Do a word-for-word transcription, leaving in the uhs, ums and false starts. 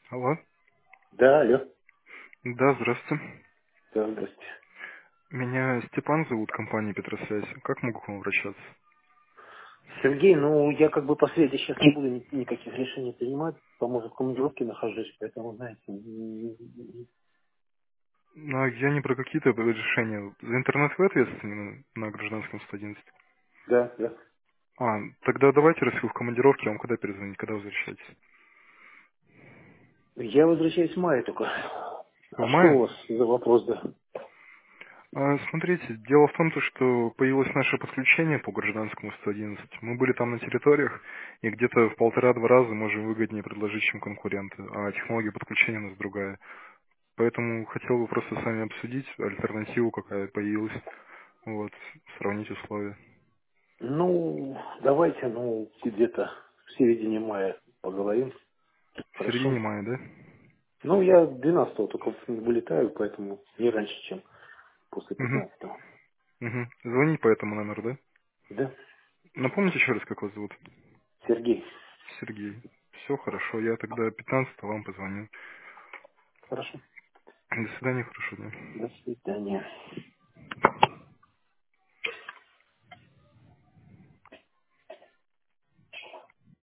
Алло. Да, алло. Да, здравствуйте. Да, здрасте. Меня Степан зовут, компания Петросвязь. Как могу к вам обращаться? Сергей, ну я как бы последний сейчас не буду ни- никаких решений принимать, потому что в командировке нахожусь, поэтому, знаете, м, Ну, я не про какие-то решения. За интернет вы ответственны на, на гражданском сто одиннадцать? да, да. А, тогда давайте, раз вы в командировке, я вам когда перезвонить, когда возвращаетесь? Я возвращаюсь в мае только. В А что у мае? вас за вопрос, да? А, смотрите, дело в том, то, что появилось наше подключение по гражданскому сто одиннадцать. Мы были там на территориях, и где-то в полтора-два раза можем выгоднее предложить, чем конкуренты. А технология подключения у нас другая. Поэтому хотел бы просто с вами обсудить альтернативу, какая появилась. Вот, сравнить условия. Ну, давайте, ну, где-то в середине мая поговорим. В середине Хорошо. мая, да? Ну, я двенадцатого только вылетаю, поэтому не раньше, чем после Угу. пятнадцатого. Угу. Звонить по этому номеру, да? Да, Напомните еще раз, как вас зовут? Сергей. Сергей. Все хорошо, я тогда пятнадцатого вам позвоню. Хорошо. До свидания, хорошего дня. До свидания.